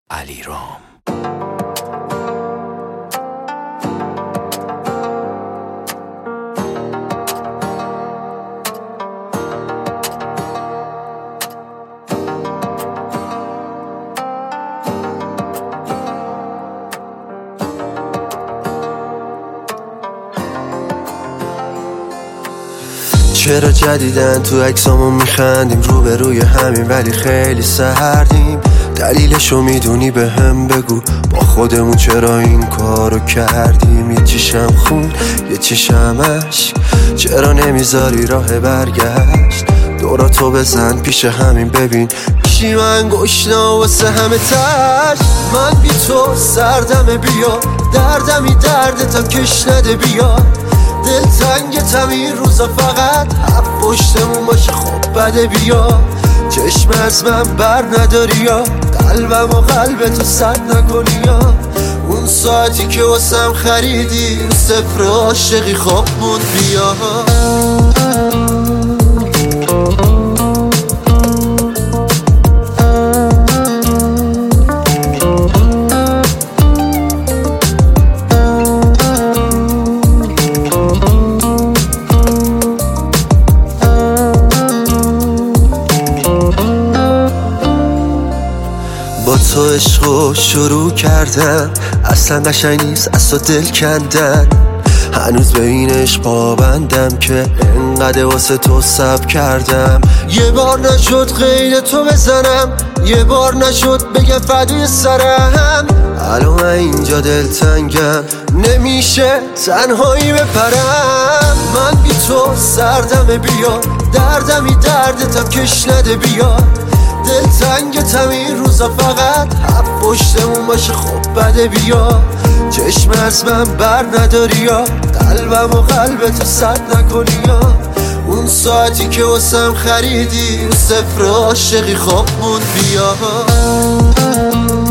علیرام. چرا جدیدن تو عکسامون میخندیم روبروی همین ولی خیلی سردیم؟ دلیلشو میدونی به هم بگو، با خودمون چرا این کارو کردیم؟ یه چیشم خون یه چیشم عشق، چرا نمیذاری راه برگشت؟ دوراتو بزن پیش همین ببین پیشی من گشنا واسه همه تش. من بی تو سردمه بیا، دردمی دردتم کش نده بیا، دلتنگتم این روزا فقط حب پشتمون باشه خب بده بیا. چشم از من بر نداری یا قلبم و قلبتو سد نکنی یا اون ساعتی که واسم خریدی رو صفر عاشقی خواب موند بیا. با تو عشقو شروع کردم، اصلا قشنگ نیست از تو دل کندن. هنوز به این عشق پابندم که انقدر واسه تو صبر کردم. یه بار نشد غیر تو بزنم، یه بار نشد بگم فدای سرم. الان اینجا دلتنگم نمیشه تنهایی بپرم. من بی تو سردمه بیا، دردمی دردتم کش نده بیا، دلتنگتم این روزا فقط حب پشتمون باشه خب بده بیا. چشم از من بر نداری یا قلبم و قلبتو سد نکنی یا اون ساعتی که واسم خریدی رو صفر عاشقی خواب موند بیا.